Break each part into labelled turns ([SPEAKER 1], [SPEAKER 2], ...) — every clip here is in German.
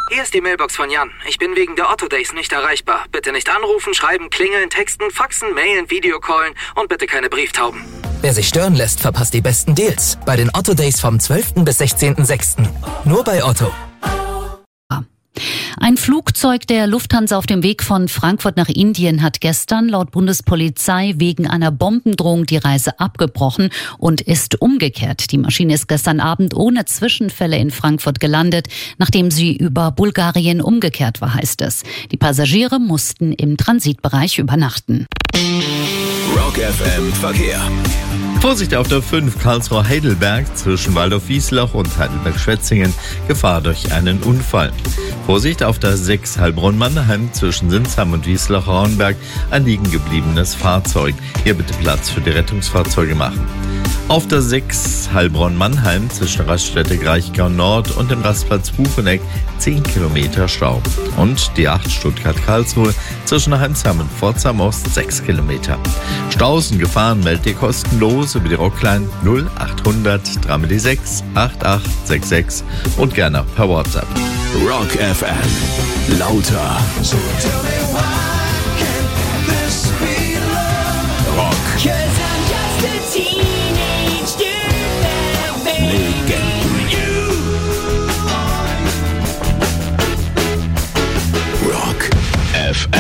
[SPEAKER 1] Hier ist die Mailbox von Jan. Ich bin wegen der Otto Days nicht erreichbar. Bitte nicht anrufen, schreiben, klingeln, texten, faxen, mailen, Videocallen und bitte keine Brieftauben.
[SPEAKER 2] Wer sich stören lässt, verpasst die besten Deals. Bei den Otto Days vom 12. bis 16.06. Nur bei Otto.
[SPEAKER 3] Ein Flugzeug der Lufthansa auf dem Weg von Frankfurt nach Indien hat gestern laut Bundespolizei wegen einer Bombendrohung die Reise abgebrochen und ist umgekehrt. Die Maschine ist gestern Abend ohne Zwischenfälle in Frankfurt gelandet, nachdem sie über Bulgarien umgekehrt war, heißt es. Die Passagiere mussten im Transitbereich übernachten.
[SPEAKER 4] Rock FM Verkehr.
[SPEAKER 5] Vorsicht auf der 5 Karlsruhe-Heidelberg zwischen Waldorf-Wiesloch und Heidelberg-Schwetzingen. Gefahr durch einen Unfall. Vorsicht auf der 6 Heilbronn-Mannheim zwischen Sinsheim und Wiesloch-Rauenberg. Ein liegen gebliebenes Fahrzeug. Hier bitte Platz für die Rettungsfahrzeuge machen. Auf der 6 Heilbronn-Mannheim zwischen Raststätte Greichgau Nord und dem Rastplatz Bucheneck 10 Kilometer Stau. Und die 8 Stuttgart-Karlsruhe zwischen Heinsheim und Pforzheim Ost 6 Kilometer. Staus und Gefahren meldet ihr kostenlos über die Rockline 0800 3x6 8866 und gerne per WhatsApp.
[SPEAKER 4] Rock FM. Lauter. Rock. Legenden. Rock FM.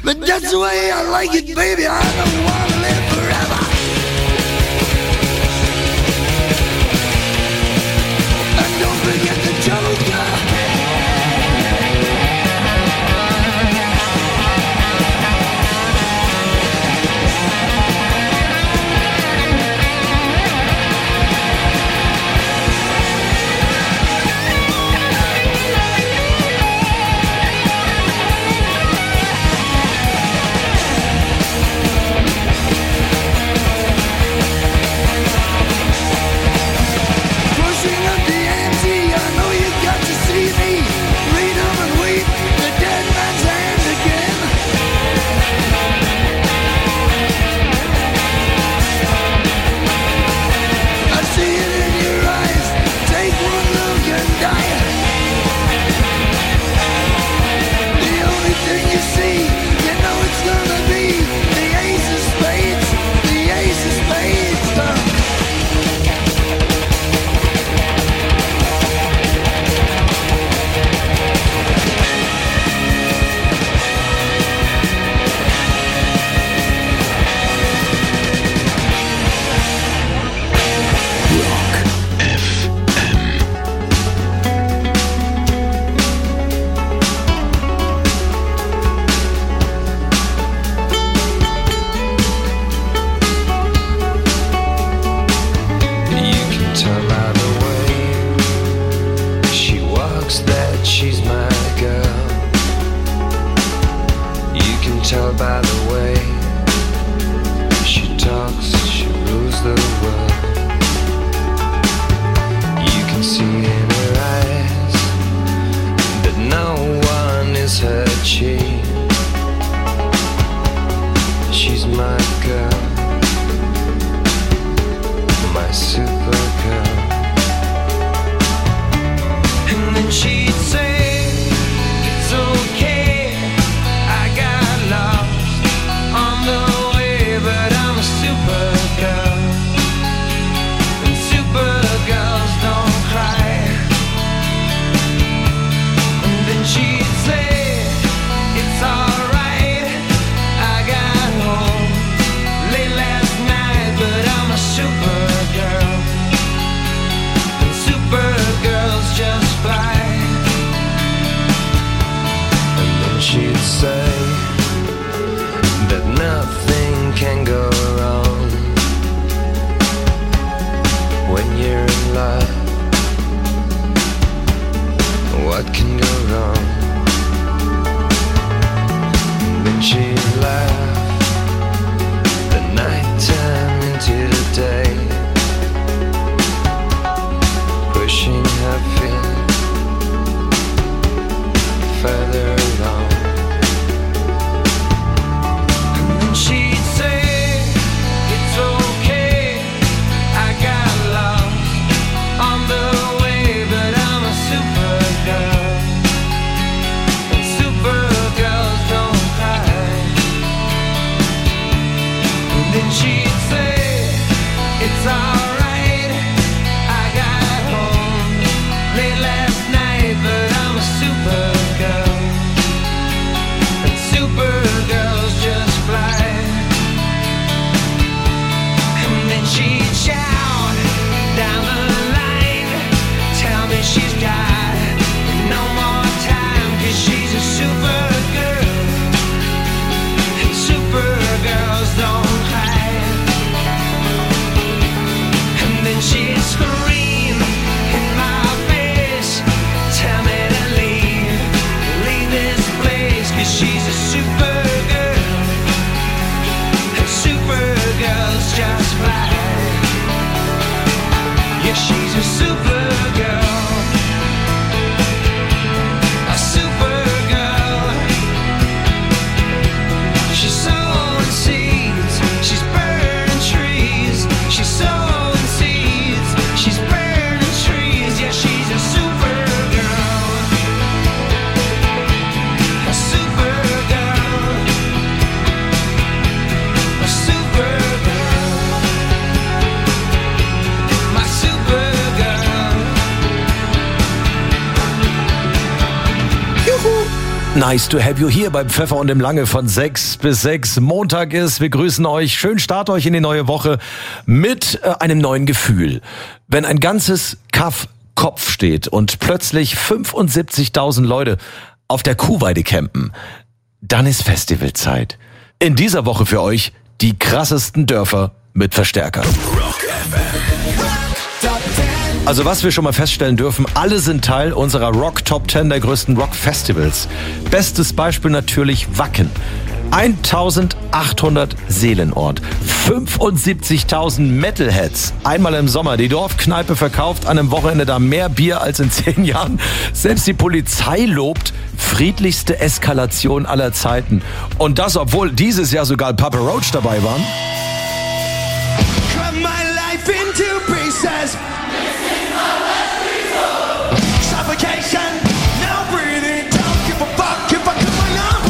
[SPEAKER 6] but that's the way I like it, baby. I don't want to live forever. And don't forget the Joker.
[SPEAKER 7] She'd say, it's okay, I got lost. Nice to have you hier beim Pfeffer und dem Lange von 6 bis 6. Montag ist, wir grüßen euch. Schön start euch in die neue Woche mit einem neuen Gefühl. Wenn ein ganzes Kaff Kopf steht und plötzlich 75.000 Leute auf der Kuhweide campen, dann ist Festivalzeit. In dieser Woche für euch die krassesten Dörfer mit Verstärker. Also was wir schon mal feststellen dürfen, alle sind Teil unserer Rock Top 10 der größten Rock-Festivals. Bestes Beispiel natürlich Wacken. 1800 Seelenort, 75.000 Metalheads. Einmal im Sommer, die Dorfkneipe verkauft an einem Wochenende da mehr Bier als in 10 Jahren. Selbst die Polizei lobt friedlichste Eskalation aller Zeiten. Und das, obwohl dieses Jahr sogar Papa Roach dabei waren.
[SPEAKER 6] Cut my life into pieces. Suffocation, now breathing. Don't give a fuck if I cut my arm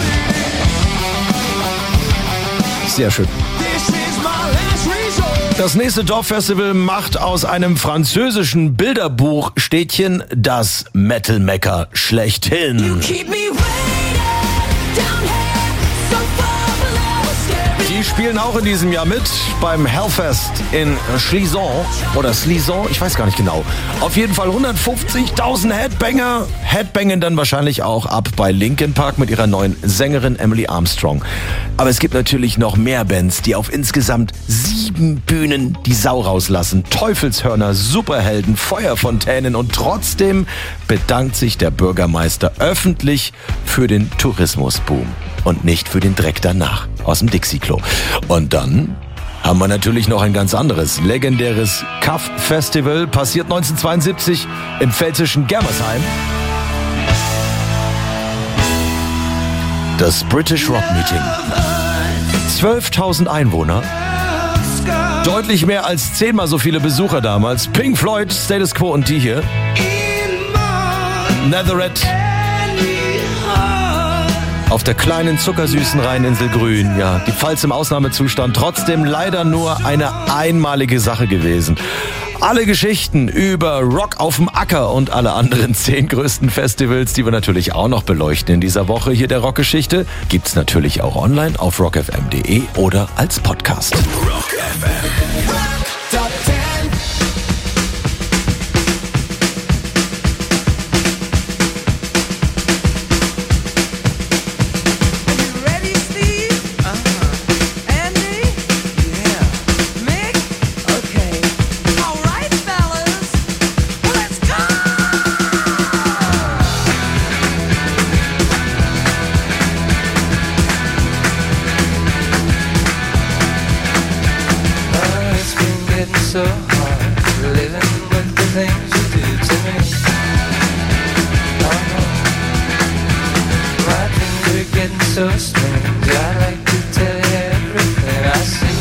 [SPEAKER 6] bleeding.
[SPEAKER 7] Sehr schön.
[SPEAKER 6] This is my last resort.
[SPEAKER 7] Das nächste Dorffestival macht aus einem französischen Bilderbuch-Städtchen das Metal-Mecker schlechthin.
[SPEAKER 6] Keep me waiting down here, so far below, staring.
[SPEAKER 7] Die spielen auch in diesem Jahr mit beim Hellfest in Schlison oder Slison, ich weiß gar nicht genau. Auf jeden Fall 150.000 Headbanger. Headbangen dann wahrscheinlich auch ab bei Linkin Park mit ihrer neuen Sängerin Emily Armstrong. Aber es gibt natürlich noch mehr Bands, die auf insgesamt 7 Bühnen die Sau rauslassen. Teufelshörner, Superhelden, Feuerfontänen und trotzdem bedankt sich der Bürgermeister öffentlich für den Tourismusboom und nicht für den Dreck danach aus dem Dixie-Klo. Und dann haben wir natürlich noch ein ganz anderes, legendäres Kaff-Festival, passiert 1972 im pfälzischen Germersheim. Das British Rock Meeting. 12.000 Einwohner, deutlich mehr als 10-mal so viele Besucher damals. Pink Floyd, Status Quo und die hier. Netherette. Auf der kleinen zuckersüßen Rheininsel Grün, ja, die Pfalz im Ausnahmezustand, trotzdem leider nur eine einmalige Sache gewesen. Alle Geschichten über Rock auf dem Acker und alle anderen 10 größten Festivals, die wir natürlich auch noch beleuchten in dieser Woche hier der Rockgeschichte, gibt's natürlich auch online auf rockfm.de oder als Podcast.
[SPEAKER 4] Rock FM.
[SPEAKER 6] Top 10. Ready, Steve? Andy? Yeah. Mick? Okay. All right, fellas. Let's go!
[SPEAKER 8] It's been getting so hard living with the things you do to me. My things are getting so strange. I'd like to tell you everything I see.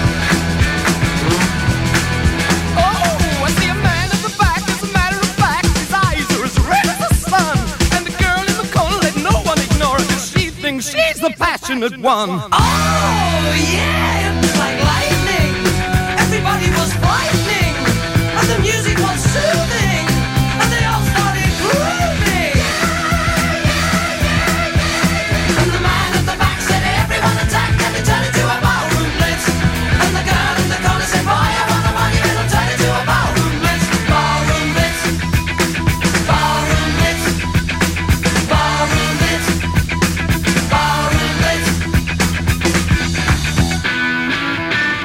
[SPEAKER 9] Oh, I see a man in the back. As a matter of fact, his eyes are as red as the sun. And the girl in the corner, let no one ignore her, 'cause she thinks she's the passionate one.
[SPEAKER 6] Oh, yeah, it was like lightning. Everybody was frightening. And the music was soothing. And they all started grooving. And the man at the back said, everyone attack. And it turned into a ballroom blitz. And the girl in the corner said, boy, I want the money. And it'll turn into a ballroom blitz. Ballroom blitz. Ballroom blitz. Ballroom blitz. Ballroom blitz.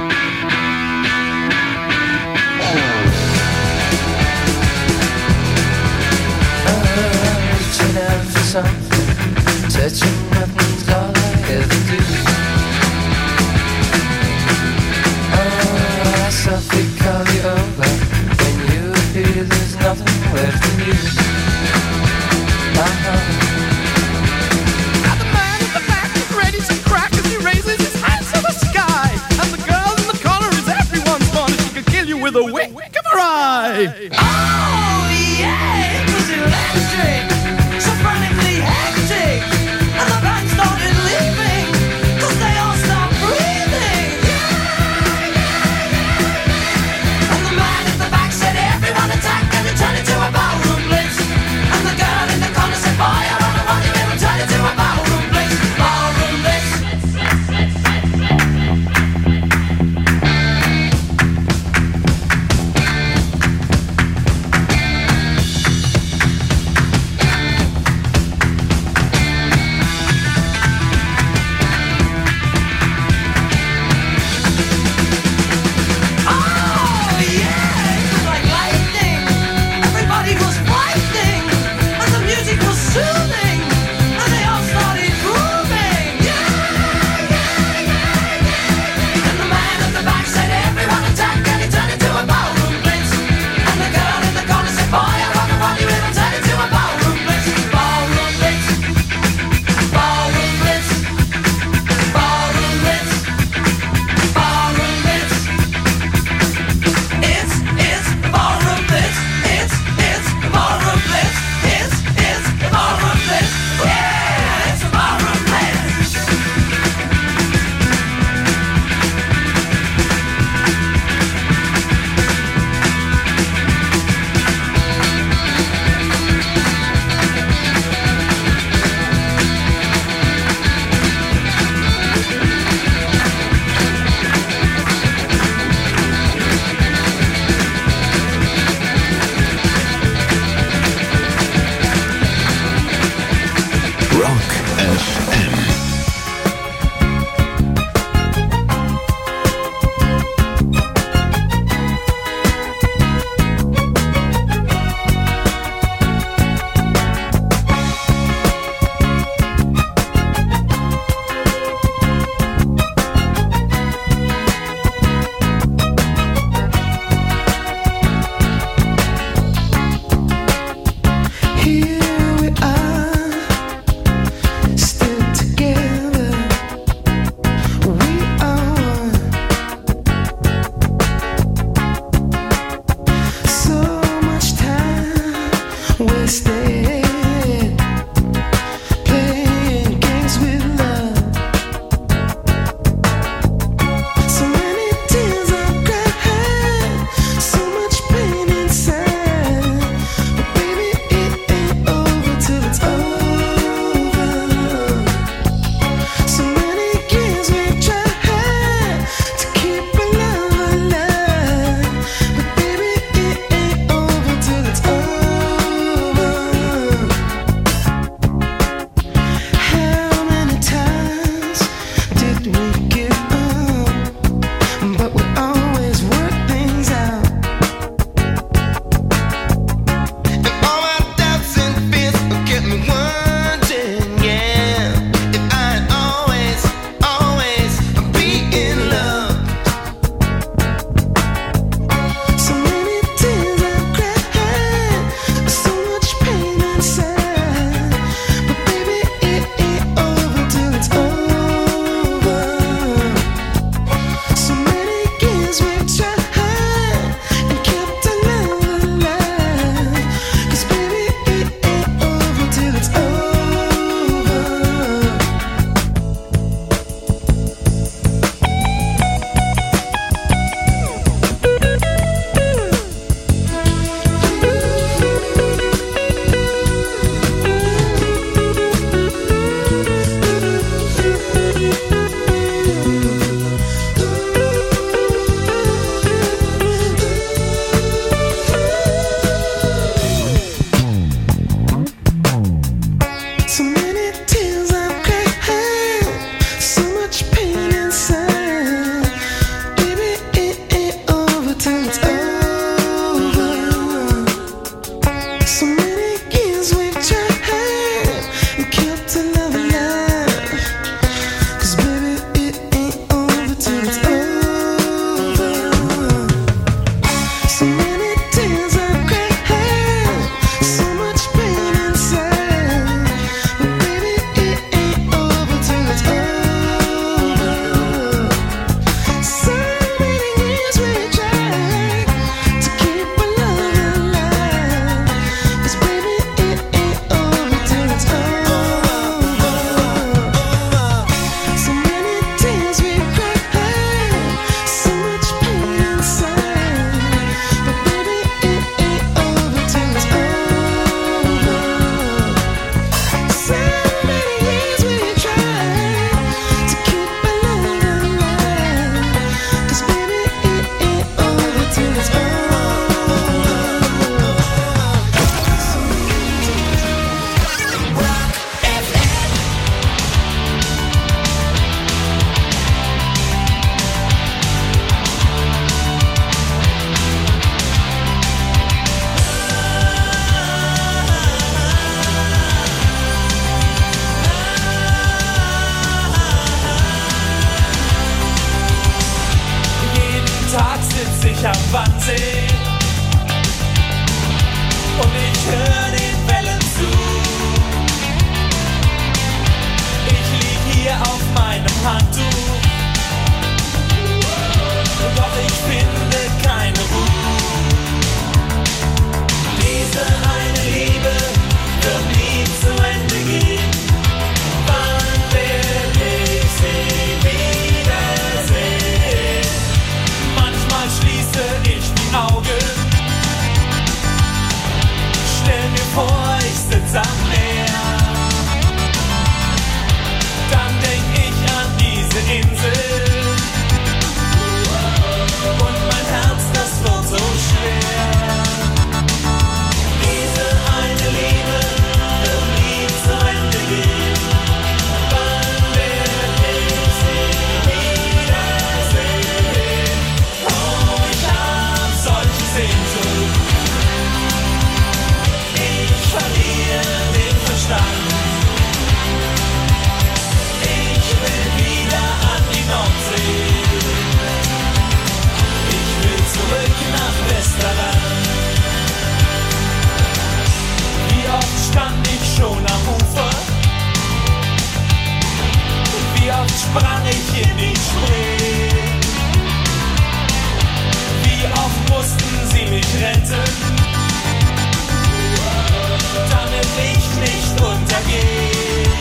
[SPEAKER 10] sprang ich in die Spree. Wie oft mussten sie mich retten, damit ich nicht untergehe.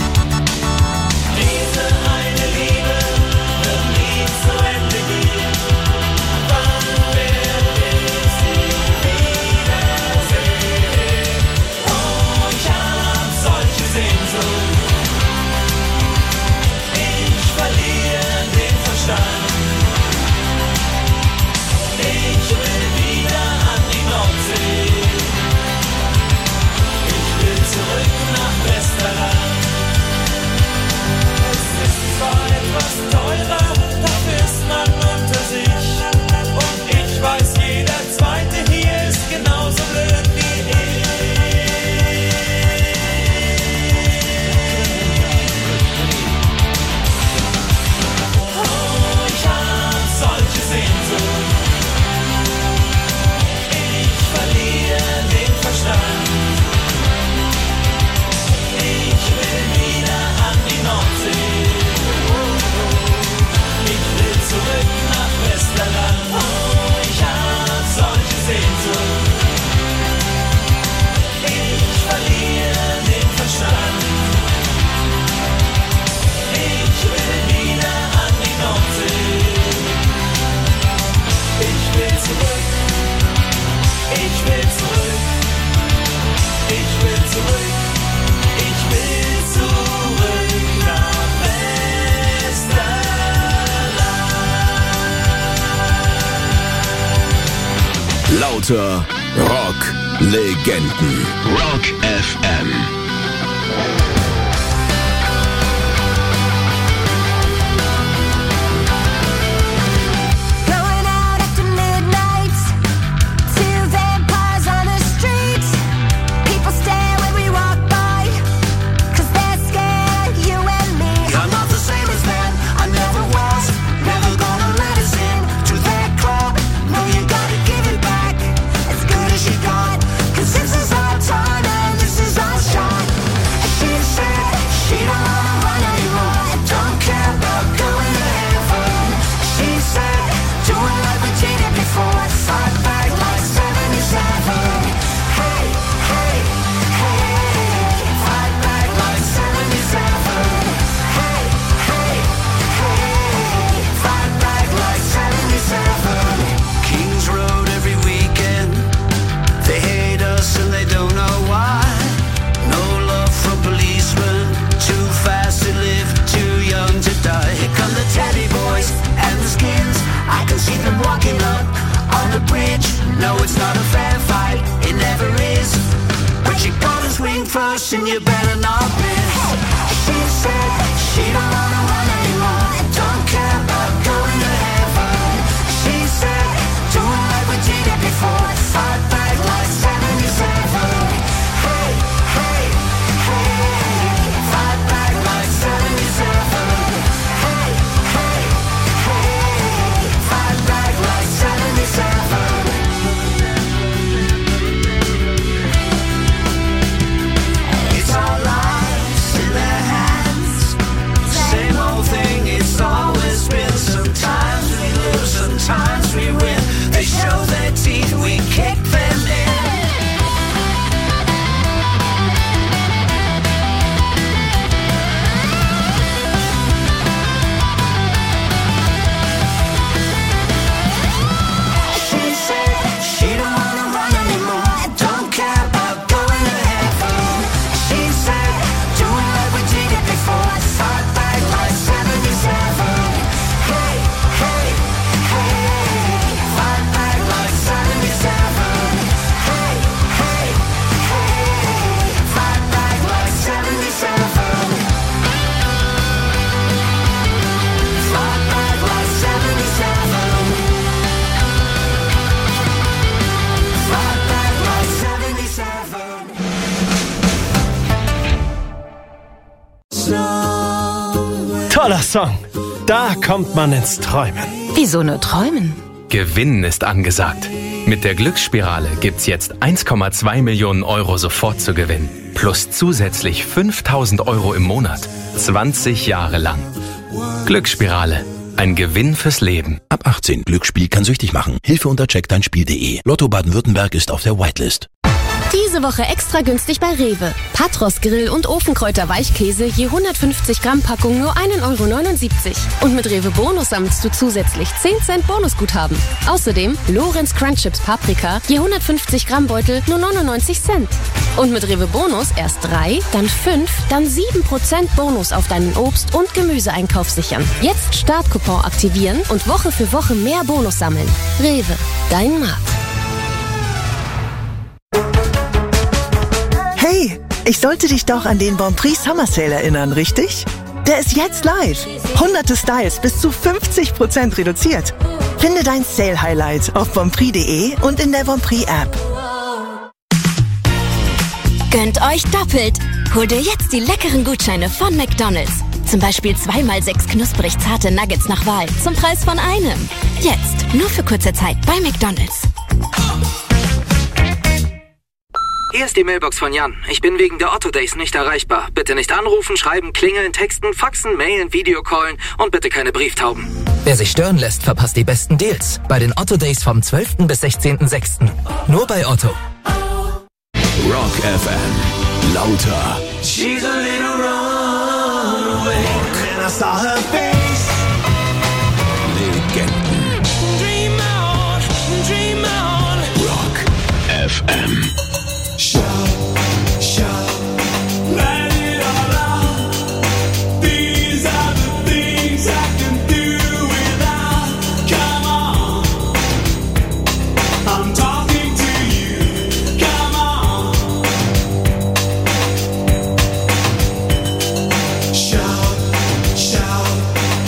[SPEAKER 10] Diese eine Liebe wird nie zu Ende gehen. Wann werde ich sie wiedersehen? Oh, ich hab solche Sehnsucht. Ich verliere den Verstand. Ich will wieder an die Nordsee. Ich will zurück nach Westerland. Es ist zwar etwas teurer, dafür ist man unter sich. Und ich weiß, jeder Zweite hier ist genauso blöd wie ich. Oh, ich hab solche Sehnsucht. Ich verliere den Verstand. Ich will wieder an die Nordsee. Ich will zurück nach Westerland. Oh, ich hab solche Sehnsucht. Ich verliere den Verstand. Ich will wieder an die Nordsee. Ich will zurück. Ich will zurück. Ich will zurück. Ich will zurück nach Westerland.
[SPEAKER 4] Lauter Rock-Legenden. Rock FM.
[SPEAKER 6] Going out after midnight, two vampires on the street. People stare when we walk by, 'cause they're scared, you and me. I'm not the same as them, I never was. Never gonna let us in to their club. No, you gotta give it back, as good as you got. 'Cause this is our time and this is our shot. She said she don't wanna run anymore and don't care about going to heaven. She said, doing like we did it before, fight back like 77. Hey, hey, hey, fight back like 77. Hey, hey, hey, fight back like 77. Kings Road every weekend. They hate us and they don't know why. No love from policemen. Too fast to live, too young to die. Here come the Teddy Boys and the Skins. I can see them walking up on the bridge. No, it's not a fair fight, it never is. But you gotta swing first and you better not miss. She said she don't wanna run anymore and don't care about going to heaven. She said, doing like we did it before, fight back like 77. Hey, hey, hey, fight back like 77. Hey, hey, hey, fight back like 77. It's our lives in their hands. Same old thing, it's always been. Sometimes we lose, sometimes we win. They show their teeth, we kick them in. She said she don't wanna run anymore and don't care about going to heaven. She said, doing like we did it before, fight back like 77. Hey, hey, hey, fight back like 77. Hey, hey, hey, fight back like 77. Fight back like 77. Fight back like 77.
[SPEAKER 11] Toller Song. Da kommt man ins Träumen.
[SPEAKER 12] Wieso nur träumen?
[SPEAKER 13] Gewinnen ist angesagt. Mit der Glücksspirale gibt's jetzt 1,2 Millionen Euro sofort zu gewinnen. Plus zusätzlich 5.000 Euro im Monat. 20 Jahre lang. Glücksspirale. Ein Gewinn fürs Leben.
[SPEAKER 12] Ab 18. Glücksspiel kann süchtig machen. Hilfe unter checkdeinspiel.de. Lotto Baden-Württemberg ist auf der Whitelist.
[SPEAKER 14] Diese Woche extra günstig bei Rewe. Patros Grill- und Ofenkräuter Weichkäse je 150 Gramm Packung nur 1,79 €. Und mit Rewe Bonus sammelst du zusätzlich 10 Cent Bonusguthaben. Außerdem Lorenz Crunch Chips Paprika je 150 Gramm Beutel nur 99 Cent. Und mit Rewe Bonus erst 3, dann 5, dann 7% Bonus auf deinen Obst- und Gemüseeinkauf sichern. Jetzt Startcoupon aktivieren und Woche für Woche mehr Bonus sammeln. Rewe, dein Markt.
[SPEAKER 15] Hey, ich sollte dich doch an den Bonprix Summer Sale erinnern, richtig? Der ist jetzt live. Hunderte Styles bis zu 50% reduziert. Finde dein Sale-Highlight auf bonprix.de und in der Bonprix App.
[SPEAKER 14] Gönnt euch doppelt. Hol dir jetzt die leckeren Gutscheine von McDonald's. Zum Beispiel 2x6 knusprig zarte Nuggets nach Wahl zum Preis von einem. Jetzt, nur für kurze Zeit bei McDonald's.
[SPEAKER 1] Hier ist die Mailbox von Jan. Ich bin wegen der Otto Days nicht erreichbar. Bitte nicht anrufen, schreiben, klingeln, texten, faxen, mailen, Videocallen und bitte keine Brieftauben.
[SPEAKER 2] Wer sich stören lässt, verpasst die besten Deals. Bei den Otto Days vom 12. bis 16.06. Nur bei Otto.
[SPEAKER 4] Rock FM. Lauter.
[SPEAKER 10] She's a little runaway. And I saw her face.
[SPEAKER 4] Legenden.
[SPEAKER 10] Dream on.
[SPEAKER 4] Rock FM.
[SPEAKER 10] Shout, let it all out. These are the things I can do without. Come on, I'm talking to you. Come on. Shout,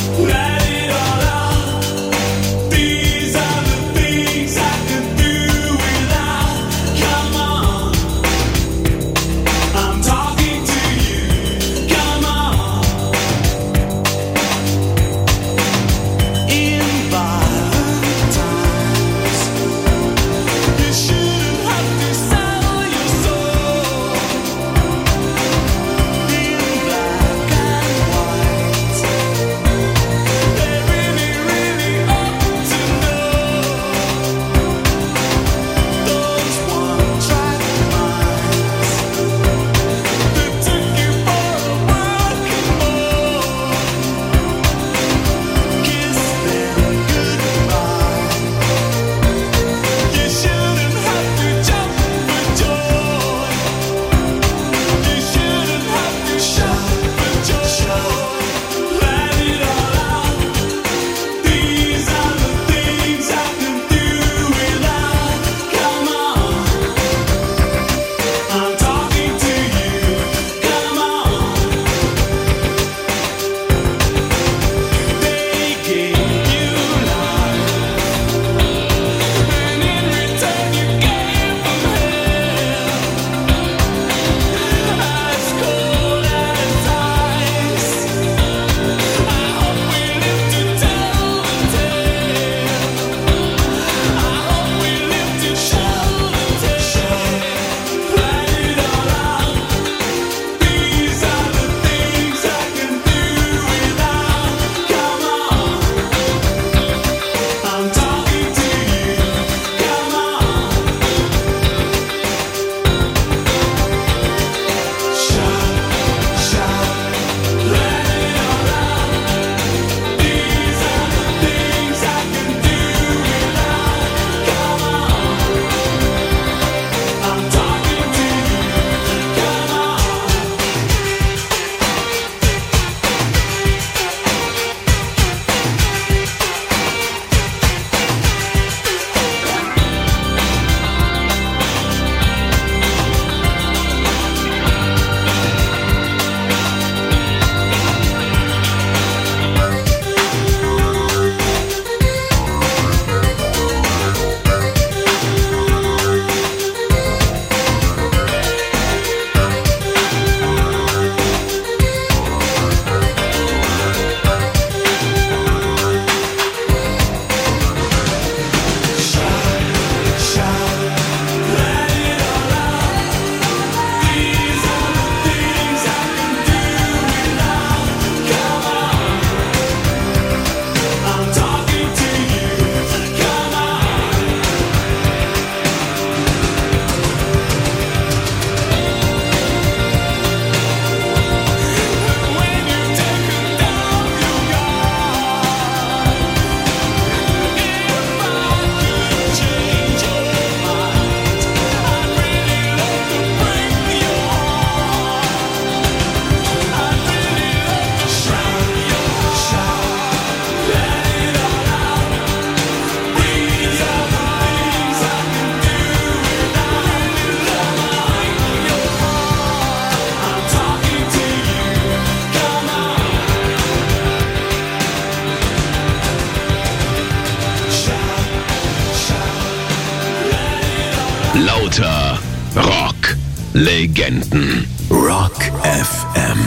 [SPEAKER 4] Rock. Legenden.
[SPEAKER 12] Rock FM.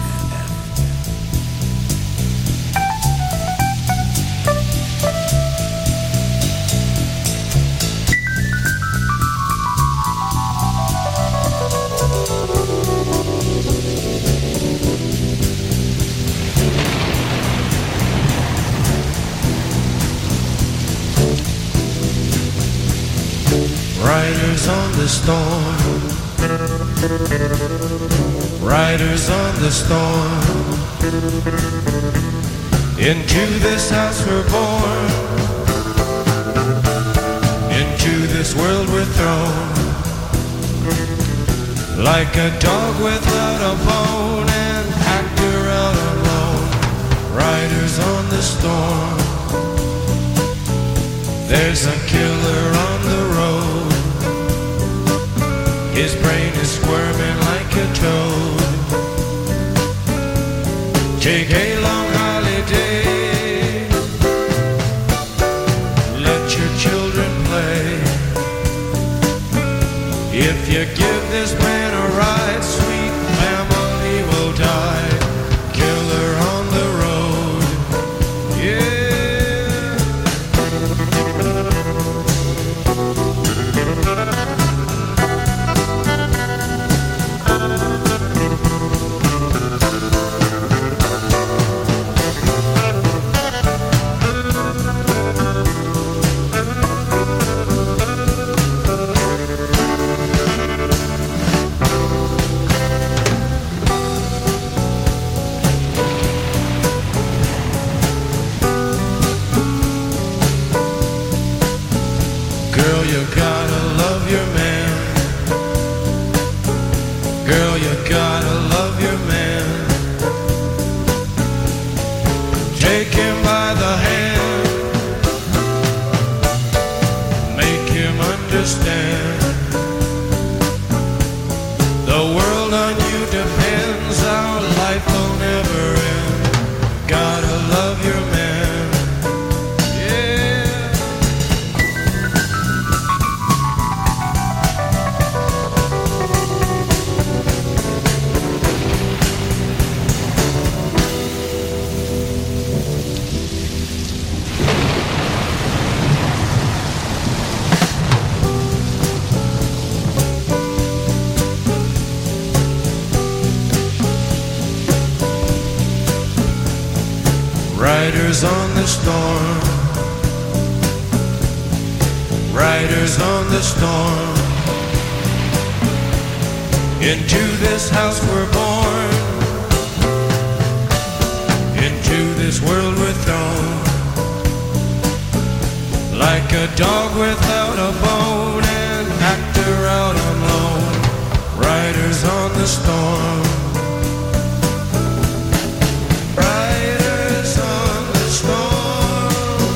[SPEAKER 10] Riders on the storm. Riders on the storm. Into this house we're born. Into this world we're thrown. Like a dog without a bone, an actor out alone. Riders on the storm. There's a killer on the road. His brain is squirming like a toad. Take a long holiday. Let your children play. If you give this man a ride, sweet family will die. Killer on the road. Yeah. Girl, you gotta love your man. Girl, you gotta love your man. Take him by the hand. Make him understand. The world on you depends. Our life will never end. Gotta love your man. Riders on the storm. Riders on the storm. Into this house we're born. Into this world we're thrown. Like a dog without a bone, an actor out on loan. Riders on the storm. Riders on the storm.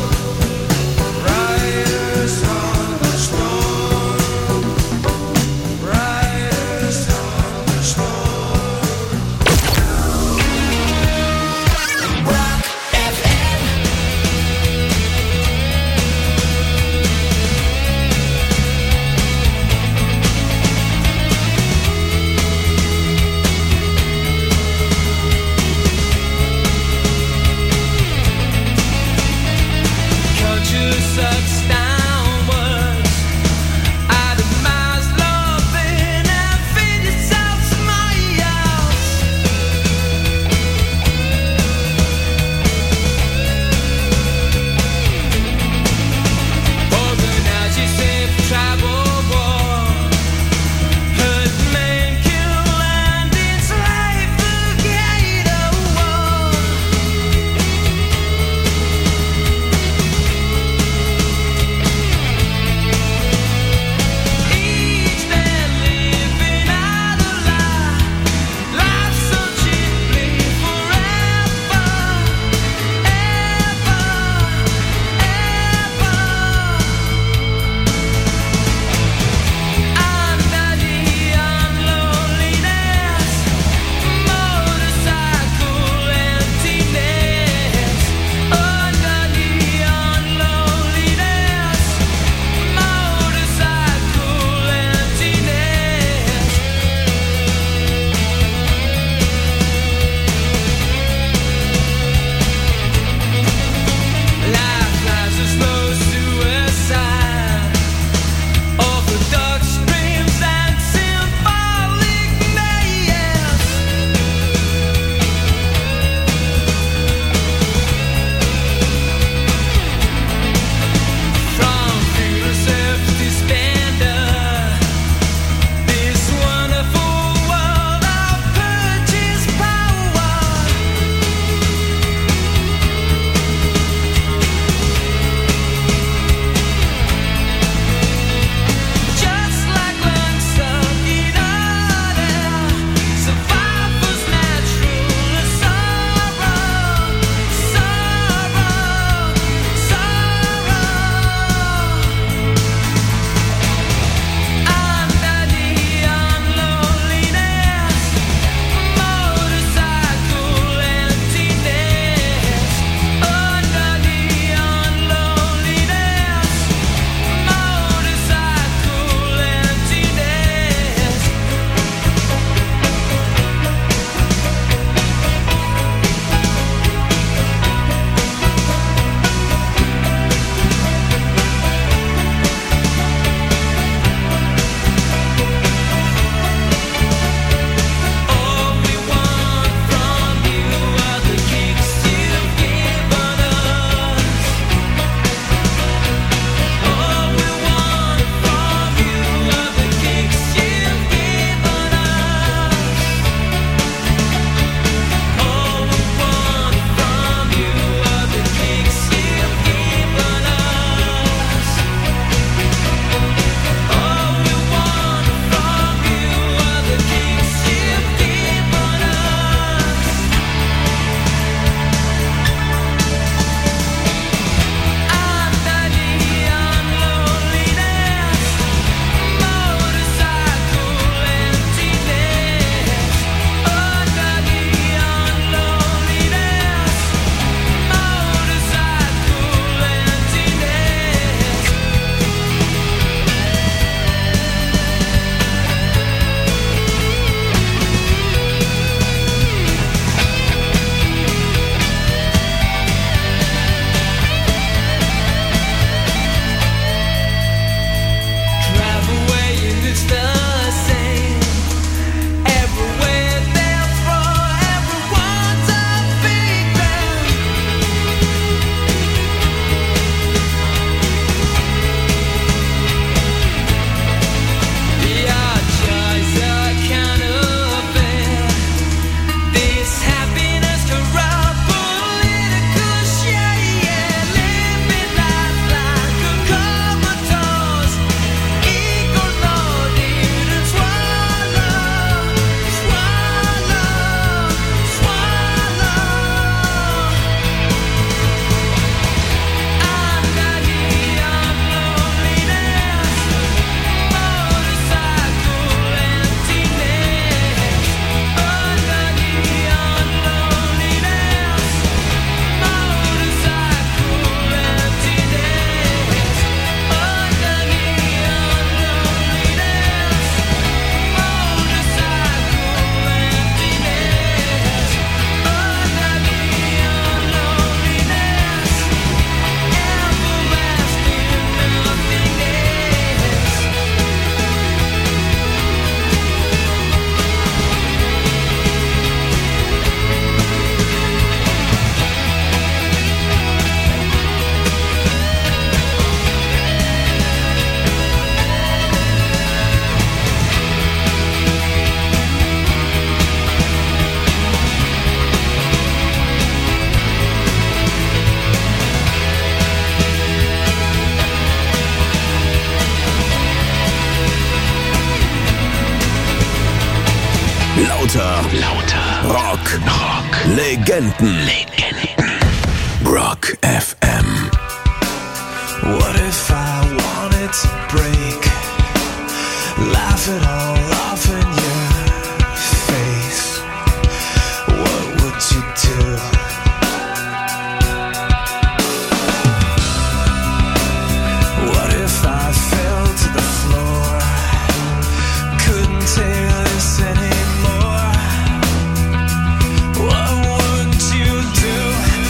[SPEAKER 10] Riders on the storm. Riders on the storm.
[SPEAKER 6] Rock FM.
[SPEAKER 12] Lauter. Rock. Legenden. Rock FM.
[SPEAKER 10] What if I wanted to break? Laugh it all off in your face. What would you do? What if I fell to the floor? Couldn't take this anymore. What would you do?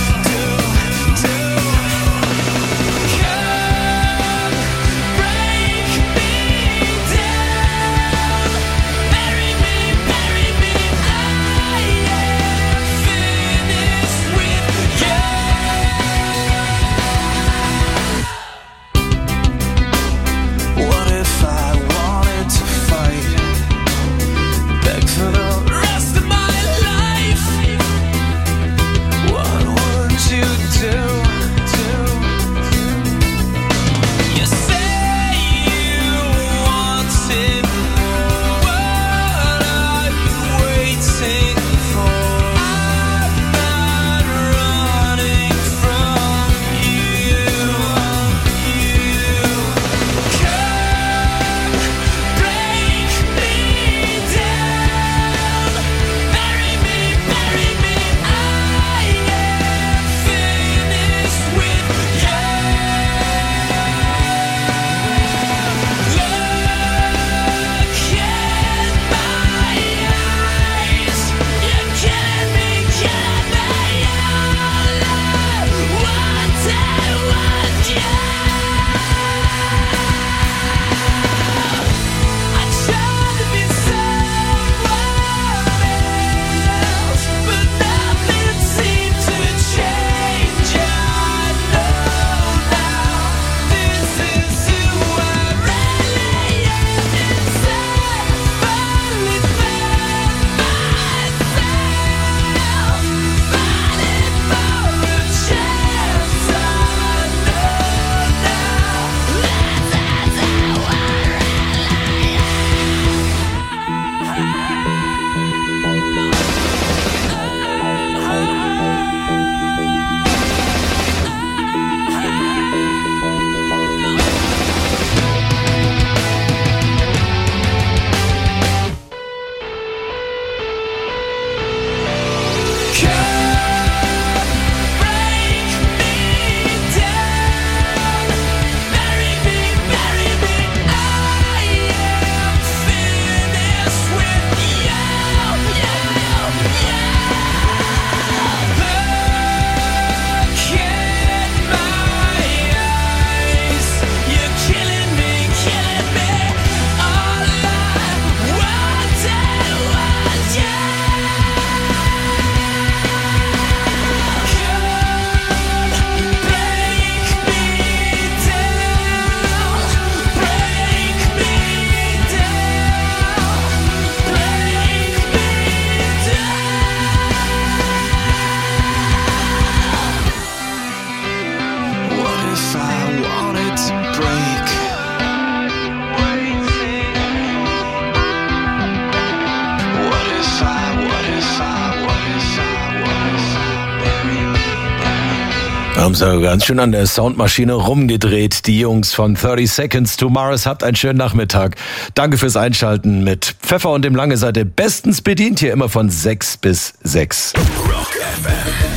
[SPEAKER 7] Haben sie ganz schön an der Soundmaschine rumgedreht, die Jungs von 30 Seconds to Mars. Habt einen schönen Nachmittag. Danke fürs Einschalten mit Pfeffer und dem Lange seid ihr bestens bedient, hier immer von 6 bis 6.
[SPEAKER 12] Rock FM.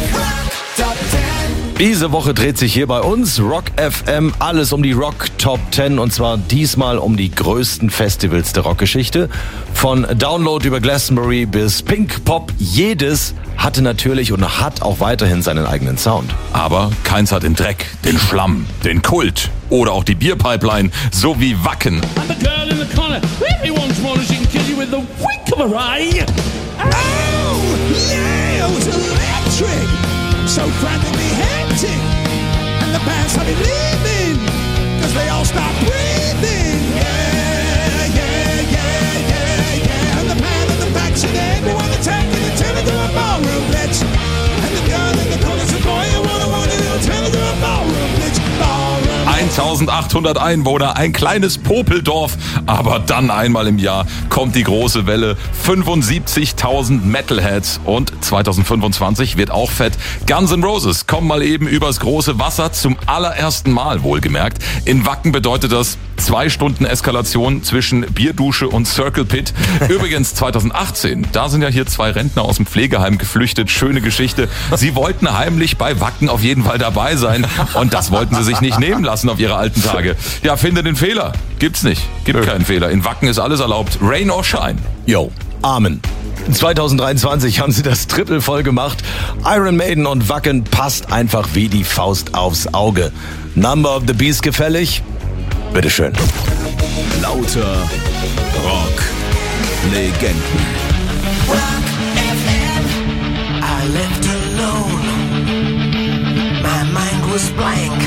[SPEAKER 7] Diese Woche dreht sich hier bei uns Rock FM alles um die Rock Top 10 und zwar diesmal um die größten Festivals der Rockgeschichte. Von Download über Glastonbury bis Pink Pop, jedes hatte natürlich und hat auch weiterhin seinen eigenen Sound.
[SPEAKER 16] Aber keins hat den Dreck, den Schlamm, den Kult oder auch die Bierpipeline, so wie Wacken.
[SPEAKER 6] And the girl in the corner, everyone's wondering she can kill you with the wink of an eye. Oh, yeah, it was electric. So frantically hectic. And the bands started leaving, cause they all stopped breathing. Yeah, yeah, yeah, yeah, yeah. And the man in the back said everyone attacking and turn into a ballroom bitch. And the girl in the corner said, boy, you wanna turn into a ballroom bitch. Ballroom.
[SPEAKER 16] 1800 Einwohner, ein kleines Popeldorf Aber dann einmal im Jahr kommt die große Welle. 75.000 Metalheads und 2025 wird auch fett. Guns N' Roses kommen mal eben übers große Wasser zum allerersten Mal, wohlgemerkt. In Wacken bedeutet das 2 Stunden Eskalation zwischen Bierdusche und Circle Pit. Übrigens 2018, da sind ja hier 2 Rentner aus dem Pflegeheim geflüchtet. Schöne Geschichte. Sie wollten heimlich bei Wacken auf jeden Fall dabei sein und das wollten sie sich nicht nehmen lassen auf ihre alten Tage. Ja, finde den Fehler. Gibt's nicht. Gibt keinen Fehler. In Wacken ist alles erlaubt. Rain or shine.
[SPEAKER 7] Yo, Amen. 2023 haben sie das Triple voll gemacht. Iron Maiden und Wacken passt einfach wie die Faust aufs Auge. Number of the Beast gefällig? Bitteschön.
[SPEAKER 4] Lauter Rock Legenden.
[SPEAKER 6] Rock FM. I left alone. My mind was blank.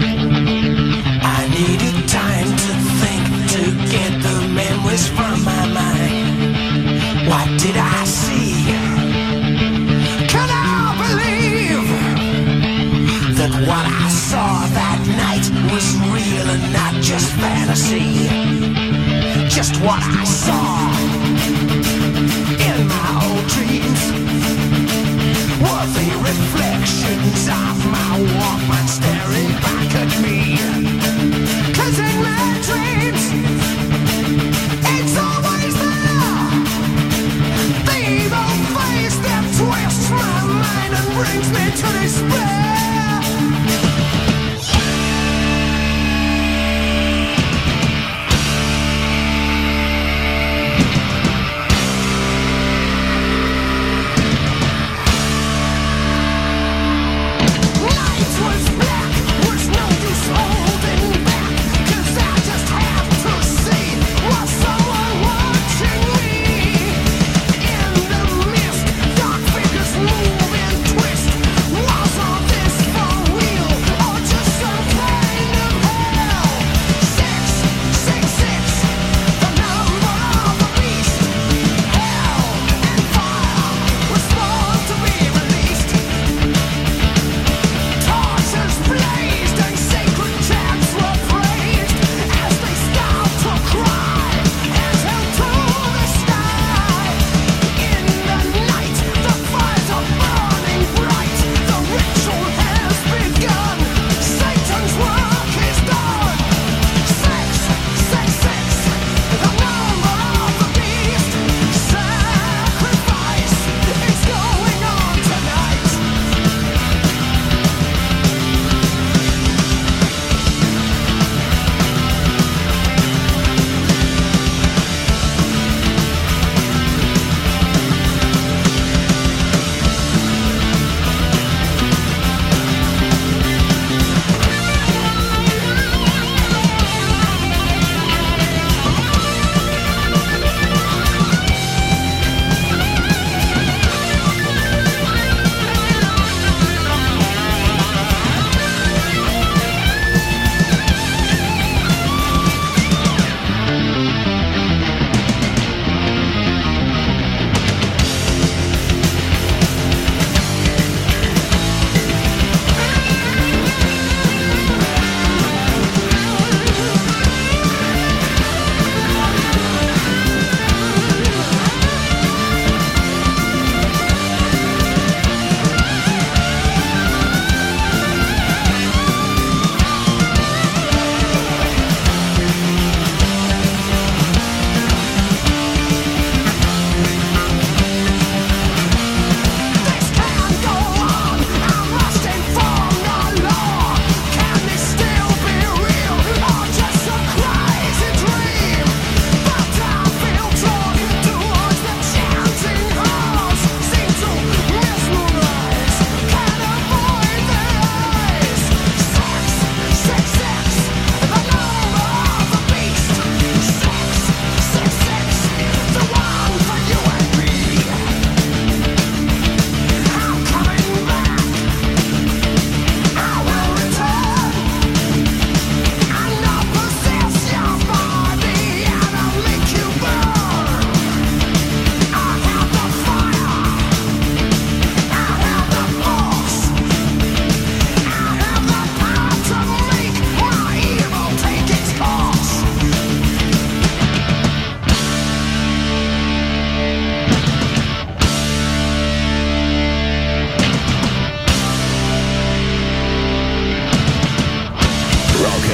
[SPEAKER 6] I needed time to think, to get the memories from my mind. What did I see? Can I believe that what I saw that night was real and not just fantasy? Just what I saw in my old dreams were the reflections of my Walkman staring back at me. 'Cause in my dreams, it's always there. The evil face that twists my mind and brings me to despair.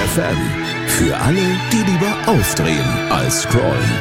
[SPEAKER 4] FM. Für alle, die lieber aufdrehen als scrollen.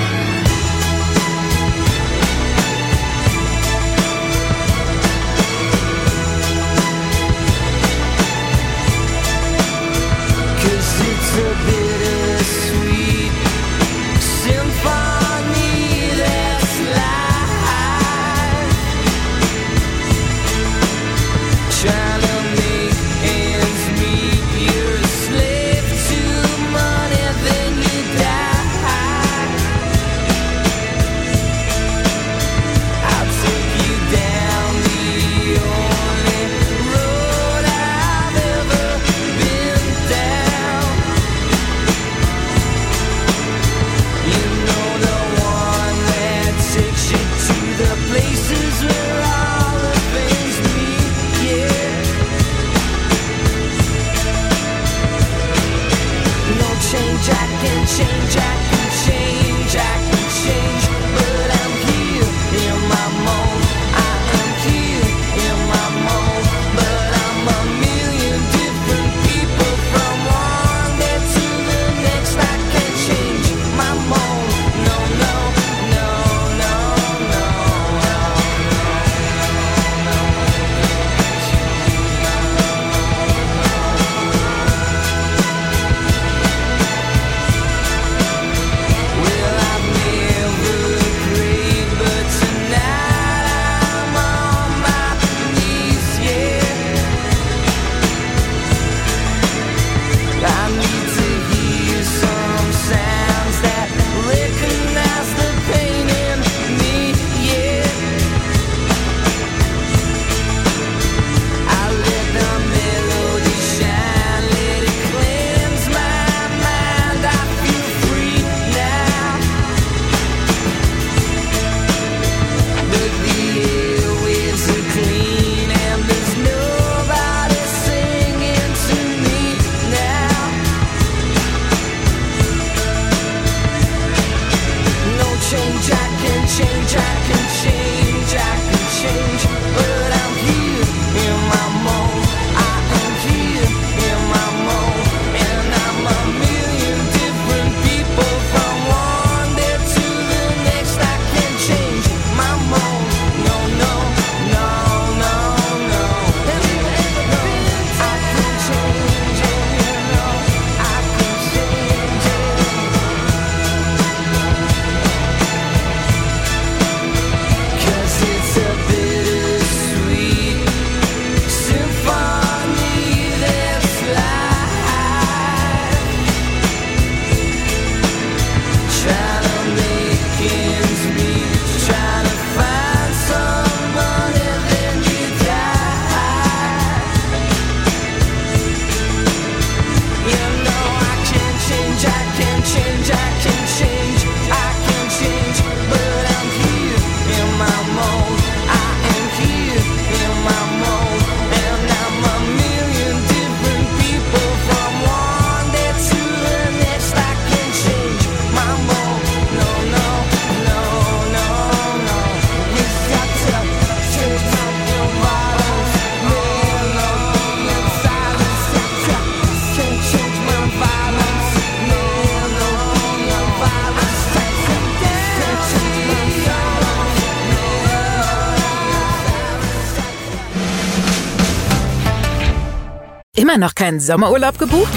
[SPEAKER 17] Immer noch keinen Sommerurlaub gebucht?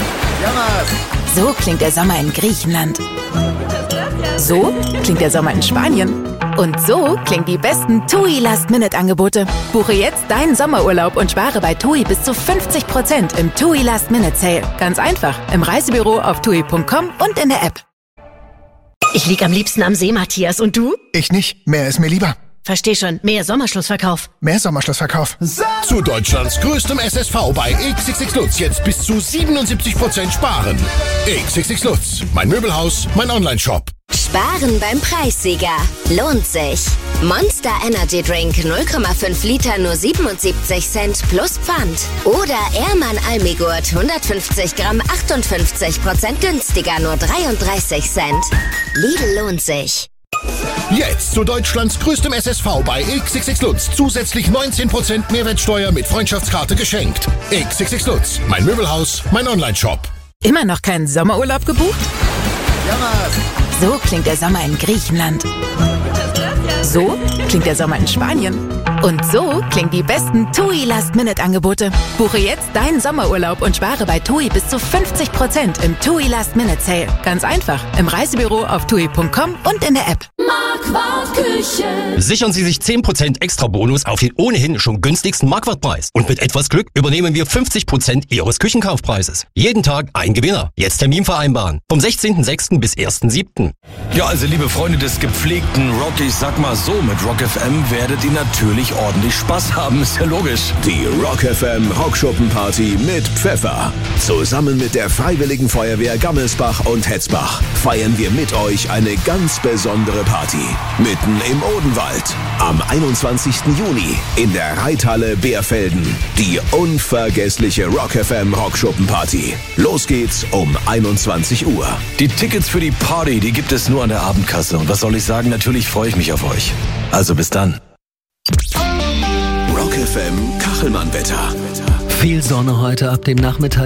[SPEAKER 17] So klingt der Sommer in Griechenland. So klingt der Sommer in Spanien. Und so klingen die besten TUI Last-Minute-Angebote. Buche jetzt deinen Sommerurlaub und spare bei TUI bis zu 50% im TUI Last-Minute-Sale. Ganz einfach, im Reisebüro auf TUI.com und in der App.
[SPEAKER 18] Ich lieg am liebsten am See, Matthias. Und du?
[SPEAKER 19] Ich nicht. Mehr ist mir lieber.
[SPEAKER 18] Versteh schon. Mehr Sommerschlussverkauf.
[SPEAKER 19] Mehr Sommerschlussverkauf.
[SPEAKER 20] Zu Deutschlands größtem SSV bei XXX Lutz jetzt bis zu 77% sparen. XXX Lutz. Mein Möbelhaus, mein Online-Shop.
[SPEAKER 21] Sparen beim Preissieger. Lohnt sich. Monster Energy Drink 0,5 Liter nur 77 Cent plus Pfand. Oder Ehrmann Almigurt 150 Gramm 58% günstiger nur 33 Cent. Lidl lohnt sich.
[SPEAKER 20] Jetzt zu Deutschlands größtem SSV bei XXX Lutz. Zusätzlich 19% Mehrwertsteuer mit Freundschaftskarte geschenkt. XXX Lutz. Mein Möbelhaus, mein Online-Shop.
[SPEAKER 17] Immer noch keinen Sommerurlaub gebucht? So klingt der Sommer in Griechenland. So klingt der Sommer in Spanien. Und so klingen die besten TUI Last-Minute-Angebote. Buche jetzt deinen Sommerurlaub und spare bei TUI bis zu 50% im TUI Last-Minute-Sale. Ganz einfach. Im Reisebüro, auf TUI.com und in der App.
[SPEAKER 3] Marquardt Küche.
[SPEAKER 22] Sichern Sie sich 10% extra Bonus auf den ohnehin schon günstigsten Marquardt-Preis. Und mit etwas Glück übernehmen wir 50% Ihres Küchenkaufpreises. Jeden Tag ein Gewinner. Jetzt Termin vereinbaren. Vom 16.06. bis 1.07.
[SPEAKER 7] Ja, also liebe Freunde des gepflegten Rock, ich sag mal so, mit Rock FM werdet ihr natürlich ordentlich Spaß haben, ist ja logisch.
[SPEAKER 4] Die Rock FM Rockschuppenparty mit Pfeffer. Zusammen mit der Freiwilligen Feuerwehr Gammelsbach und Hetzbach feiern wir mit euch eine ganz besondere Party. Mitten im Odenwald. Am 21. Juni in der Reithalle Beerfelden. Die unvergessliche Rock FM Rockschuppenparty. Los geht's um 21 Uhr.
[SPEAKER 7] Die Tickets für die Party, die gibt es nur an der Abendkasse. Und was soll ich sagen, natürlich freue ich mich auf euch. Also bis dann.
[SPEAKER 4] Rock FM Kachelmann-Wetter.
[SPEAKER 23] Viel Sonne heute ab dem Nachmittag.